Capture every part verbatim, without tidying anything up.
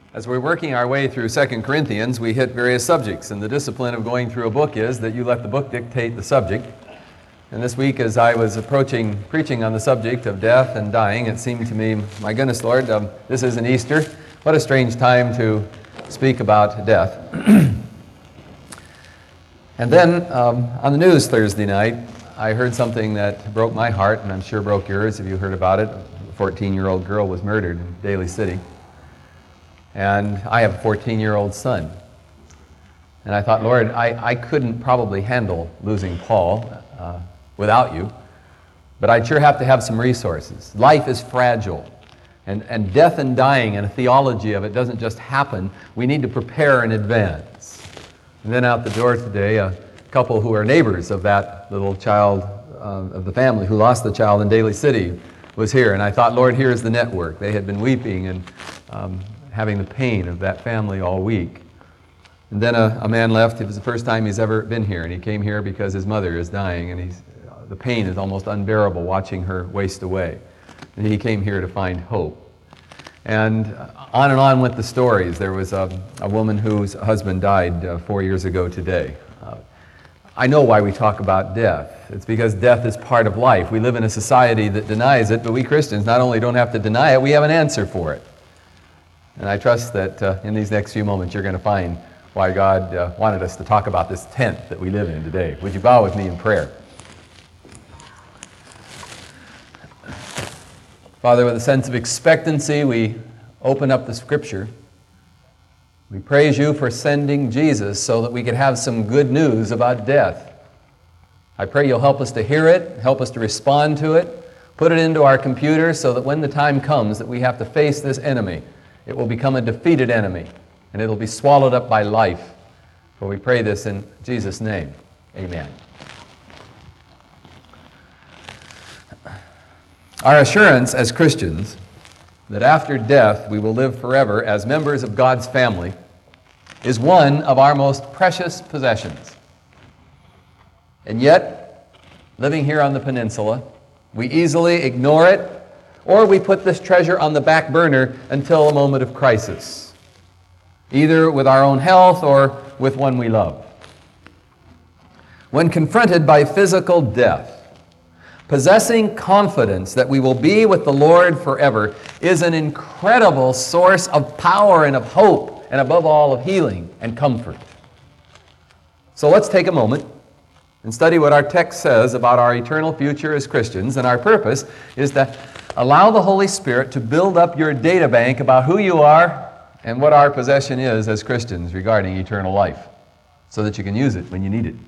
As we're working our way through Second Corinthians, we hit various subjects, and the discipline of going through a book is that you let the book dictate the subject. And this week, as I was approaching preaching on the subject of death and dying, it seemed to me, my goodness, Lord, um, this isn't Easter. What a strange time to speak about death. And then, um, on the news Thursday night, I heard something that broke my heart, and I'm sure broke yours if you heard about it. A fourteen-year-old girl was murdered in Daly City. And I have a fourteen-year-old son. And I thought, Lord, I, I couldn't probably handle losing Paul uh, without you, but I'd sure have to have some resources. Life is fragile, and, and death and dying and a theology of it doesn't just happen. We need to prepare in advance. And then out the door today, a couple who are neighbors of that little child, uh, of the family who lost the child in Daly City, was here. And I thought, Lord, here's the network. They had been weeping and um, having the pain of that family all week. And then a, a man left. It was the first time he's ever been here, and he came here because his mother is dying, and he's, uh, the pain is almost unbearable watching her waste away. And he came here to find hope. And on and on went the stories. There was a, a woman whose husband died uh, four years ago today. Uh, I know why we talk about death. It's because death is part of life. We live in a society that denies it, but we Christians not only don't have to deny it, we have an answer for it. And I trust that uh, in these next few moments you're going to find why God uh, wanted us to talk about this tent that we live in today. Would you bow with me in prayer? Father, with a sense of expectancy, we open up the Scripture. We praise you for sending Jesus so that we could have some good news about death. I pray you'll help us to hear it, help us to respond to it, put it into our computer so that when the time comes that we have to face this enemy, it will become a defeated enemy, and it'll be swallowed up by life. For we pray this in Jesus' name. Amen. Our assurance as Christians that after death we will live forever as members of God's family is one of our most precious possessions. And yet, living here on the peninsula, we easily ignore it, or we put this treasure on the back burner until a moment of crisis, either with our own health or with one we love. When confronted by physical death, possessing confidence that we will be with the Lord forever is an incredible source of power and of hope, and above all, of healing and comfort. So let's take a moment and study what our text says about our eternal future as Christians, and our purpose is to allow the Holy Spirit to build up your data bank about who you are and what our possession is as Christians regarding eternal life, so that you can use it when you need it.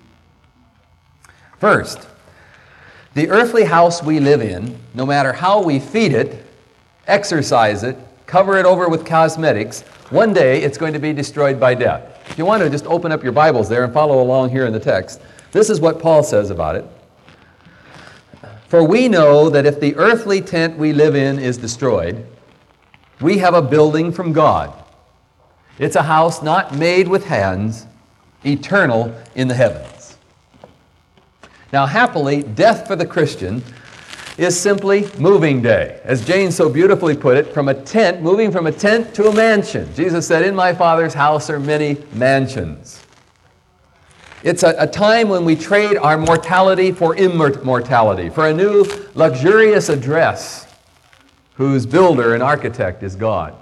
First, the earthly house we live in, no matter how we feed it, exercise it, cover it over with cosmetics, one day it's going to be destroyed by death. If you want to just open up your Bibles there and follow along here in the text, this is what Paul says about it. For we know that if the earthly tent we live in is destroyed, we have a building from God. It's a house not made with hands, eternal in the heavens. Now, happily, death for the Christian is simply moving day. As Jane so beautifully put it, from a tent, moving from a tent to a mansion. Jesus said, in my Father's house are many mansions. It's a, a time when we trade our mortality for immortality, for a new luxurious address whose builder and architect is God.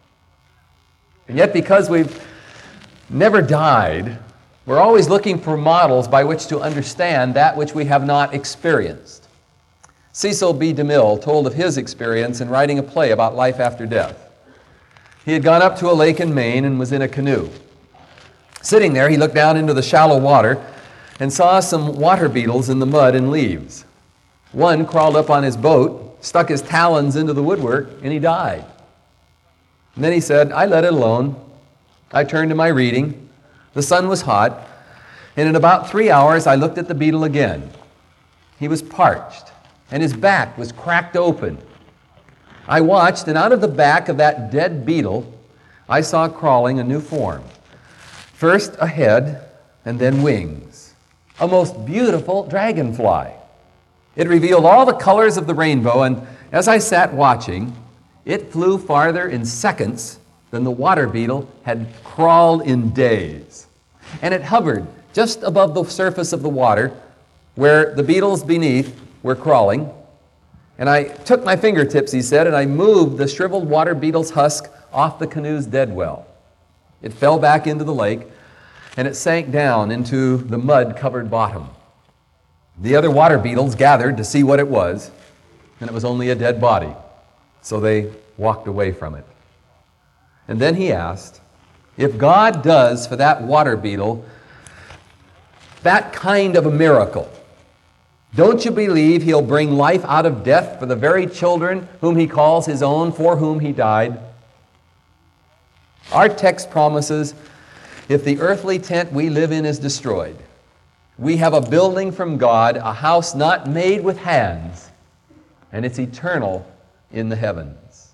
And yet, because we've never died, we're always looking for models by which to understand that which we have not experienced. Cecil B. DeMille told of his experience in writing a play about life after death. He had gone up to a lake in Maine and was in a canoe. Sitting there, he looked down into the shallow water and saw some water beetles in the mud and leaves. One crawled up on his boat, stuck his talons into the woodwork, and he died. And then he said, I let it alone. I turned to my reading. The sun was hot, and in about three hours I looked at the beetle again. He was parched, and his back was cracked open. I watched, and out of the back of that dead beetle, I saw crawling a new form. First a head, and then wings. A most beautiful dragonfly. It revealed all the colors of the rainbow, and as I sat watching, it flew farther in seconds than the water beetle had crawled in days. And it hovered just above the surface of the water where the beetles beneath were crawling. And I took my fingertips, he said, and I moved the shriveled water beetle's husk off the canoe's dead well. It fell back into the lake, and it sank down into the mud-covered bottom. The other water beetles gathered to see what it was, and it was only a dead body. So they walked away from it. And then he asked, if God does for that water beetle that kind of a miracle, don't you believe he'll bring life out of death for the very children whom he calls his own, for whom he died? Our text promises, if the earthly tent we live in is destroyed, we have a building from God, a house not made with hands, and it's eternal in the heavens.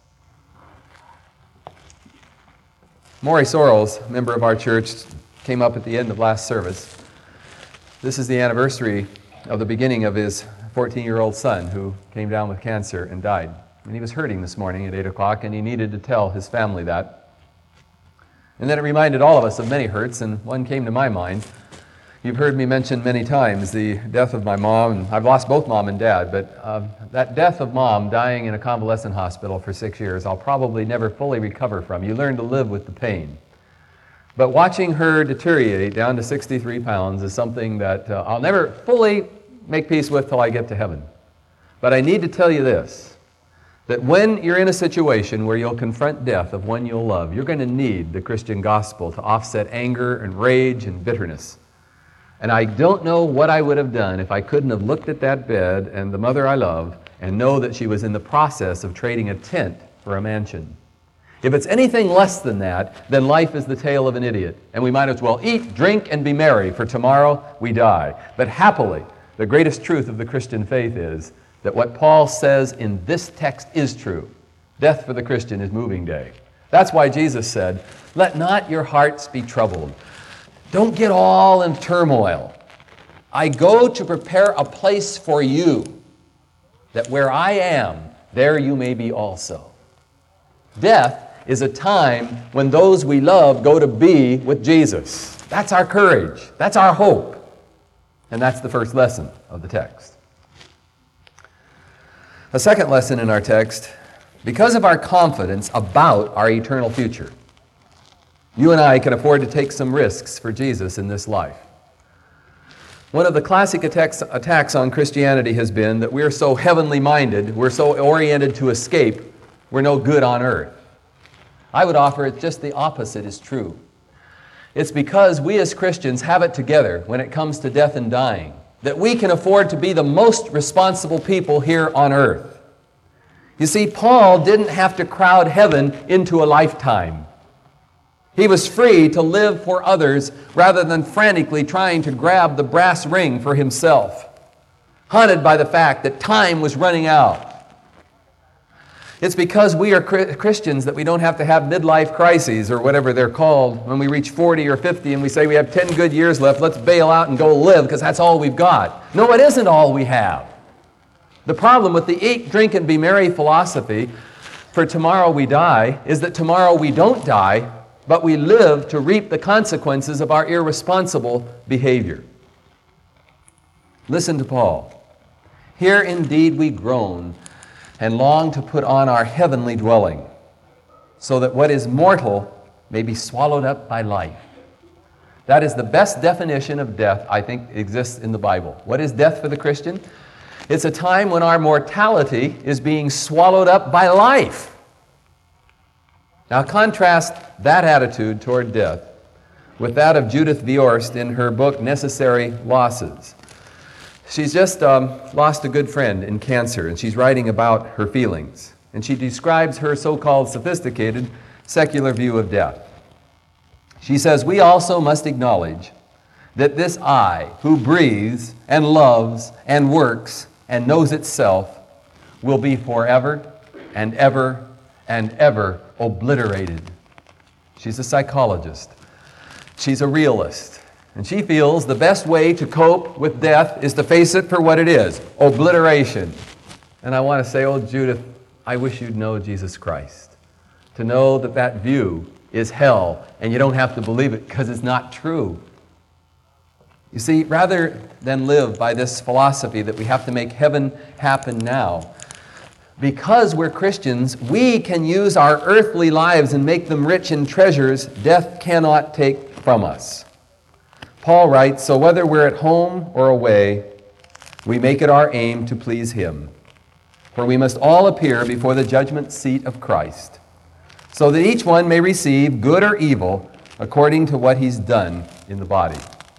Maury Sorrells, member of our church, came up at the end of last service. This is the anniversary of the beginning of his fourteen-year-old son who came down with cancer and died. And he was hurting this morning at eight o'clock, and he needed to tell his family that. And then it reminded all of us of many hurts, and one came to my mind. You've heard me mention many times the death of my mom, and I've lost both mom and dad, but uh, that death of mom dying in a convalescent hospital for six years, I'll probably never fully recover from. You learn to live with the pain. But watching her deteriorate down to sixty-three pounds is something that uh, I'll never fully make peace with till I get to heaven. But I need to tell you this, that when you're in a situation where you'll confront death of one you'll love, you're going to need the Christian gospel to offset anger and rage and bitterness. And I don't know what I would have done if I couldn't have looked at that bed and the mother I love and know that she was in the process of trading a tent for a mansion. If it's anything less than that, then life is the tale of an idiot, and we might as well eat, drink, and be merry, for tomorrow we die. But happily, the greatest truth of the Christian faith is that what Paul says in this text is true. Death for the Christian is moving day. That's why Jesus said, let not your hearts be troubled. Don't get all in turmoil. I go to prepare a place for you, that where I am, there you may be also. Death is a time when those we love go to be with Jesus. That's our courage. That's our hope. And that's the first lesson of the text. A second lesson in our text, because of our confidence about our eternal future, you and I can afford to take some risks for Jesus in this life. One of the classic attacks, attacks on Christianity has been that we're so heavenly minded, we're so oriented to escape, we're no good on earth. I would offer it just the opposite is true. It's because we as Christians have it together when it comes to death and dying, that we can afford to be the most responsible people here on earth. You see, Paul didn't have to crowd heaven into a lifetime. He was free to live for others rather than frantically trying to grab the brass ring for himself, hunted by the fact that time was running out. It's because we are Christians that we don't have to have midlife crises or whatever they're called when we reach forty or fifty and we say we have ten good years left, let's bail out and go live because that's all we've got. No, it isn't all we have. The problem with the eat, drink, and be merry philosophy for tomorrow we die is that tomorrow we don't die, but we live to reap the consequences of our irresponsible behavior. Listen to Paul. Here indeed we groan and long to put on our heavenly dwelling, so that what is mortal may be swallowed up by life. That is the best definition of death I think exists in the Bible. What is death for the Christian? It's a time when our mortality is being swallowed up by life. Now contrast that attitude toward death with that of Judith Viorst in her book, Necessary Losses. She's just um, lost a good friend in cancer, and she's writing about her feelings. And she describes her so-called sophisticated secular view of death. She says, we also must acknowledge that this I, who breathes and loves and works and knows itself, will be forever and ever and ever obliterated. She's a psychologist. She's a realist. And she feels the best way to cope with death is to face it for what it is, obliteration. And I want to say, oh, Judith, I wish you'd know Jesus Christ. to know that that view is hell, and you don't have to believe it because it's not true. You see, rather than live by this philosophy that we have to make heaven happen now, because we're Christians, we can use our earthly lives and make them rich in treasures death cannot take from us. Paul writes, "So whether we're at home or away, we make it our aim to please Him. For we must all appear before the judgment seat of Christ, so that each one may receive, good or evil, according to what he's done in the body."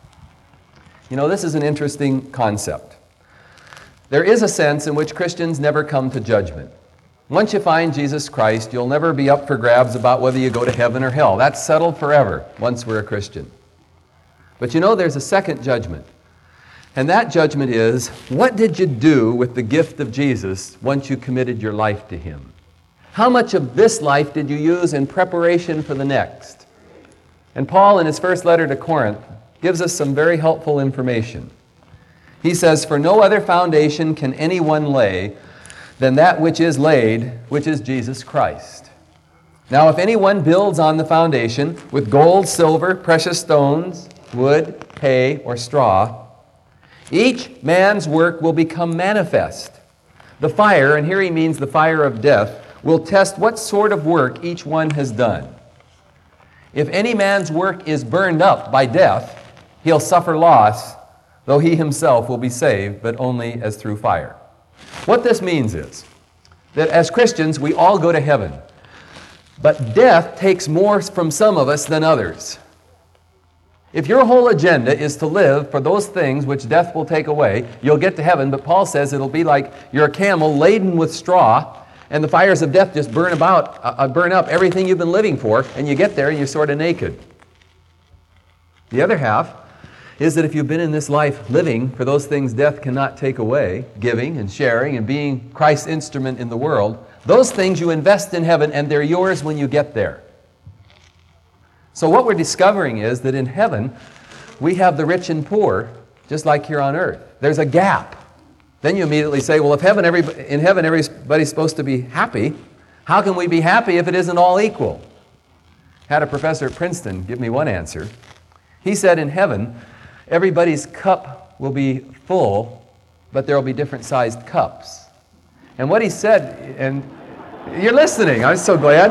You know, this is an interesting concept. There is a sense in which Christians never come to judgment. Once you find Jesus Christ, you'll never be up for grabs about whether you go to heaven or hell. That's settled forever once we're a Christian. But you know, there's a second judgment. And that judgment is, what did you do with the gift of Jesus once you committed your life to Him? How much of this life did you use in preparation for the next? And Paul, in his first letter to Corinth, gives us some very helpful information. He says, "For no other foundation can anyone lay than that which is laid, which is Jesus Christ. Now if anyone builds on the foundation with gold, silver, precious stones, wood, hay, or straw, each man's work will become manifest. The fire," and here he means the fire of death, "will test what sort of work each one has done. If any man's work is burned up by death, he'll suffer loss, though he himself will be saved, but only as through fire." What this means is that as Christians, we all go to heaven. But death takes more from some of us than others. If your whole agenda is to live for those things which death will take away, you'll get to heaven, but Paul says it'll be like you're a camel laden with straw, and the fires of death just burn about, uh, burn up everything you've been living for, and you get there and you're sort of naked. The other half is that if you've been in this life living for those things death cannot take away, giving and sharing and being Christ's instrument in the world, those things you invest in heaven and they're yours when you get there. So what we're discovering is that in heaven, we have the rich and poor, just like here on earth. There's a gap. Then you immediately say, well, if heaven, everybody, in heaven everybody's supposed to be happy, how can we be happy if it isn't all equal? Had a professor at Princeton give me one answer. He said in heaven, everybody's cup will be full, but there will be different sized cups. And what he said, and you're listening, I'm so glad.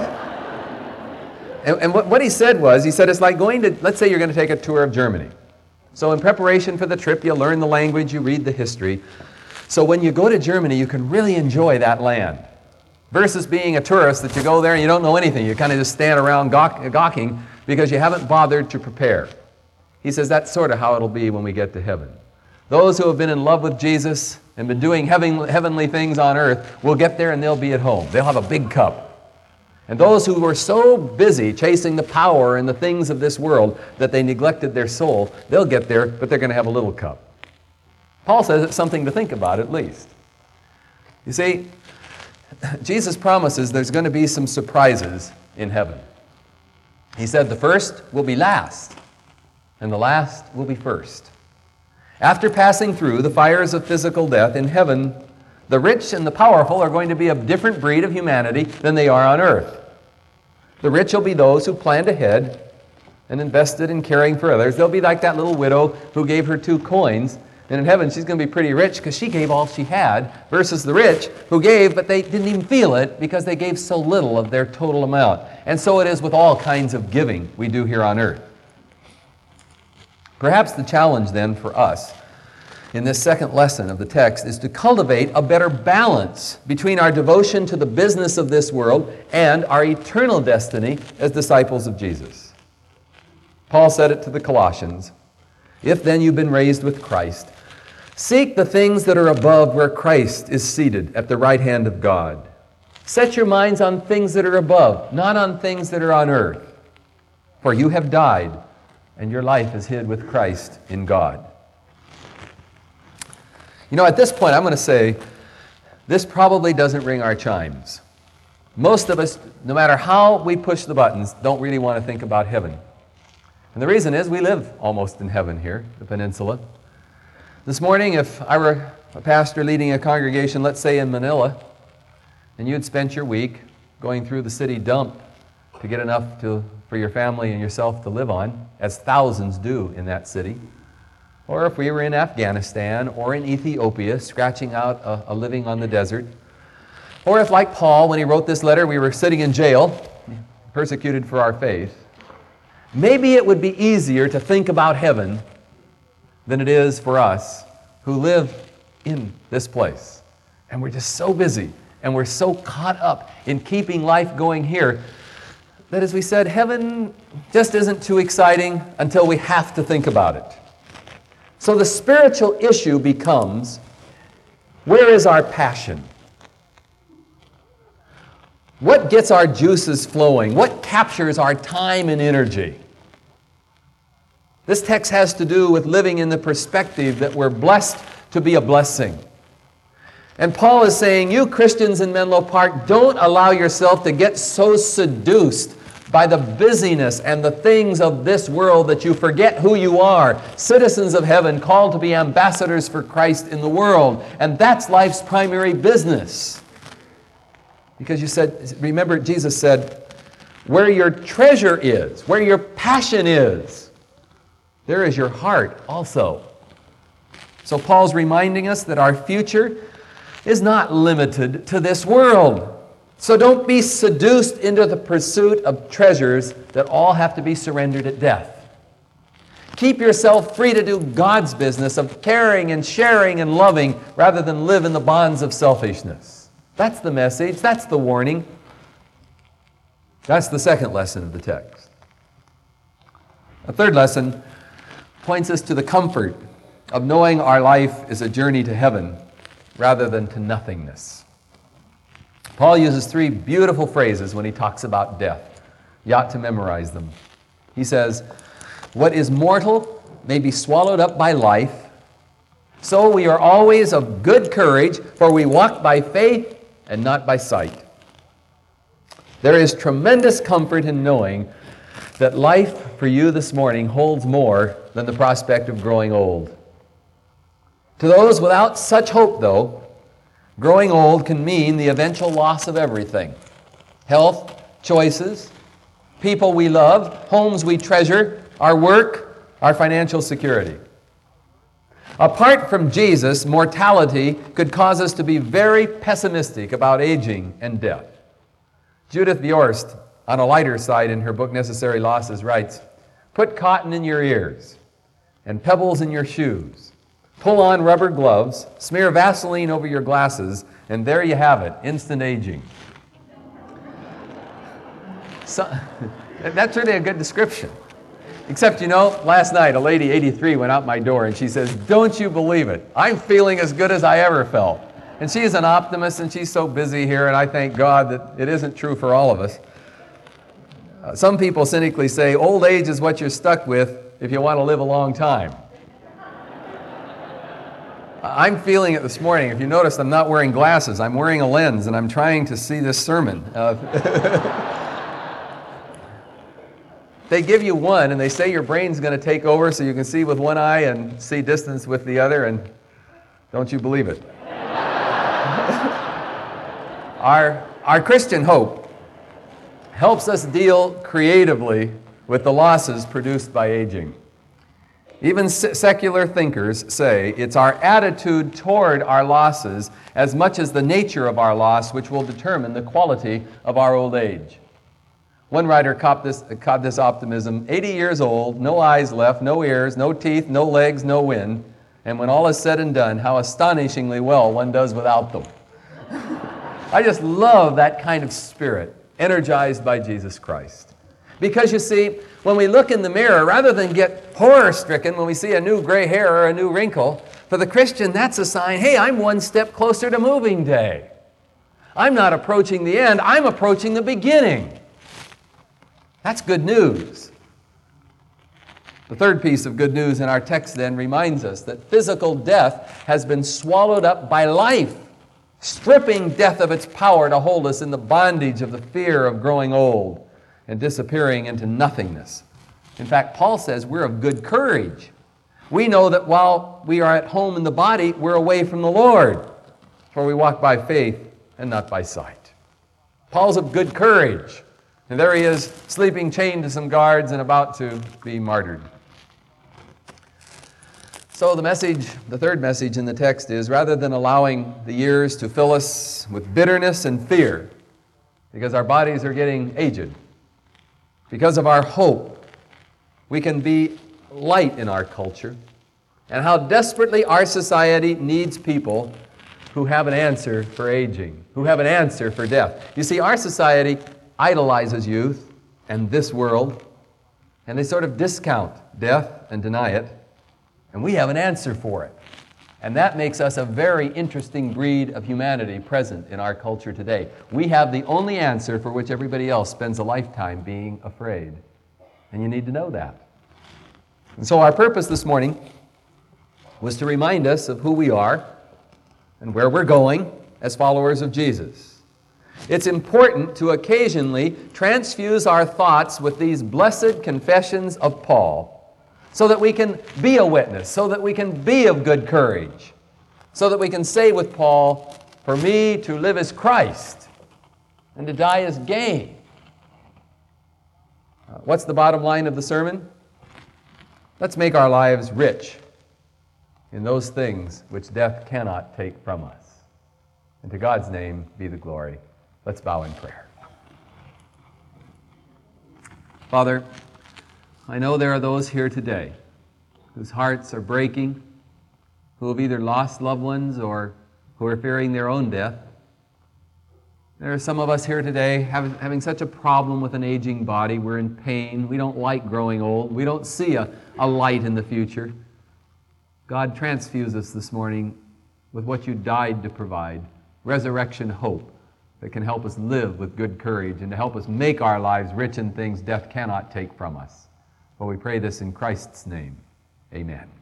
And, and what, what he said was, he said it's like going to, let's say you're going to take a tour of Germany. So in preparation for the trip, you learn the language, you read the history. So when you go to Germany, you can really enjoy that land. Versus being a tourist that you go there and you don't know anything. You kind of just stand around gawk, gawking because you haven't bothered to prepare. He says that's sort of how it'll be when we get to heaven. Those who have been in love with Jesus and been doing heaven, heavenly things on earth will get there and they'll be at home. They'll have a big cup. And those who were so busy chasing the power and the things of this world that they neglected their soul, they'll get there, but they're going to have a little cup. Paul says it's something to think about at least. You see, Jesus promises there's going to be some surprises in heaven. He said the first will be last, and the last will be first. After passing through the fires of physical death in heaven, the rich and the powerful are going to be a different breed of humanity than they are on earth. The rich will be those who planned ahead and invested in caring for others. They'll be like that little widow who gave her two coins, and in heaven she's going to be pretty rich because she gave all she had, versus the rich who gave, but they didn't even feel it because they gave so little of their total amount. And so it is with all kinds of giving we do here on earth. Perhaps the challenge then for us in this second lesson of the text is to cultivate a better balance between our devotion to the business of this world and our eternal destiny as disciples of Jesus. Paul said it to the Colossians, "If then you've been raised with Christ, seek the things that are above where Christ is seated at the right hand of God. Set your minds on things that are above, not on things that are on earth. For you have died, and your life is hid with Christ in God." You know, at this point, I'm going to say, this probably doesn't ring our chimes. Most of us, no matter how we push the buttons, don't really want to think about heaven. And the reason is we live almost in heaven here, the peninsula. This morning, if I were a pastor leading a congregation, let's say in Manila, and you'd spent your week going through the city dump to get enough to, for your family and yourself to live on, as thousands do in that city. Or if we were in Afghanistan or in Ethiopia, scratching out a, a living on the desert. Or if, like Paul, when he wrote this letter, we were sitting in jail, persecuted for our faith, maybe it would be easier to think about heaven than it is for us who live in this place. And we're just so busy, and we're so caught up in keeping life going here, that as we said, heaven just isn't too exciting until we have to think about it. So the spiritual issue becomes, where is our passion? What gets our juices flowing? What captures our time and energy? This text has to do with living in the perspective that we're blessed to be a blessing. And Paul is saying, you Christians in Menlo Park, don't allow yourself to get so seduced by the busyness and the things of this world that you forget who you are, citizens of heaven called to be ambassadors for Christ in the world. And that's life's primary business. Because you said, remember Jesus said, where your treasure is, where your passion is, there is your heart also. So Paul's reminding us that our future is not limited to this world. So don't be seduced into the pursuit of treasures that all have to be surrendered at death. Keep yourself free to do God's business of caring and sharing and loving rather than live in the bonds of selfishness. That's the message. That's the warning. That's the second lesson of the text. A third lesson points us to the comfort of knowing our life is a journey to heaven rather than to nothingness. Paul uses three beautiful phrases when he talks about death. You ought to memorize them. He says, what is mortal may be swallowed up by life. So we are always of good courage, for we walk by faith and not by sight. There is tremendous comfort in knowing that life for you this morning holds more than the prospect of growing old. To those without such hope, though, growing old can mean the eventual loss of everything. Health, choices, people we love, homes we treasure, our work, our financial security. Apart from Jesus, mortality could cause us to be very pessimistic about aging and death. Judith Bjorst, on a lighter side in her book Necessary Losses, writes, put cotton in your ears and pebbles in your shoes. Pull on rubber gloves, smear Vaseline over your glasses, and there you have it, instant aging. So, that's really a good description. Except, you know, last night a lady, eighty-three, went out my door and she says, don't you believe it? I'm feeling as good as I ever felt. And she's an optimist and she's so busy here, and I thank God that it isn't true for all of us. Uh, some people cynically say, old age is what you're stuck with if you want to live a long time. I'm feeling it this morning. If you notice, I'm not wearing glasses. I'm wearing a lens, and I'm trying to see this sermon. Uh, they give you one, and they say your brain's going to take over so you can see with one eye and see distance with the other, and don't you believe it? our, our Christian hope helps us deal creatively with the losses produced by aging. Even secular thinkers say it's our attitude toward our losses as much as the nature of our loss which will determine the quality of our old age. One writer caught this, caught this optimism, eighty years old, no eyes left, no ears, no teeth, no legs, no wind, and when all is said and done, how astonishingly well one does without them. I just love that kind of spirit, energized by Jesus Christ. Because you see, when we look in the mirror, rather than get horror-stricken when we see a new gray hair or a new wrinkle, for the Christian, that's a sign, hey, I'm one step closer to moving day. I'm not approaching the end, I'm approaching the beginning. That's good news. The third piece of good news in our text then reminds us that physical death has been swallowed up by life, stripping death of its power to hold us in the bondage of the fear of growing old and disappearing into nothingness. In fact, Paul says we're of good courage. We know that while we are at home in the body, we're away from the Lord, for we walk by faith and not by sight. Paul's of good courage, And there he is, sleeping chained to some guards and about to be martyred. So the message, the third message in the text is, rather than allowing the years to fill us with bitterness and fear, because our bodies are getting aged, because of our hope, we can be light in our culture, and how desperately our society needs people who have an answer for aging, who have an answer for death. You see, our society idolizes youth and this world, and they sort of discount death and deny it, and we have an answer for it. And that makes us a very interesting breed of humanity present in our culture today. We have the only answer for which everybody else spends a lifetime being afraid. And you need to know that. And so our purpose this morning was to remind us of who we are and where we're going as followers of Jesus. It's important to occasionally transfuse our thoughts with these blessed confessions of Paul, so that we can be a witness, so that we can be of good courage, so that we can say with Paul, "For me to live is Christ, and to die is gain." Uh, what's the bottom line of the sermon? Let's make our lives rich in those things which death cannot take from us. And to God's name be the glory. Let's bow in prayer. Father, I know there are those here today whose hearts are breaking, who have either lost loved ones or who are fearing their own death. There are some of us here today having, having such a problem with an aging body. We're in pain. We don't like growing old. We don't see a, a light in the future. God, transfuse us this morning with what you died to provide, resurrection hope that can help us live with good courage and to help us make our lives rich in things death cannot take from us. For we pray this in Christ's name. Amen.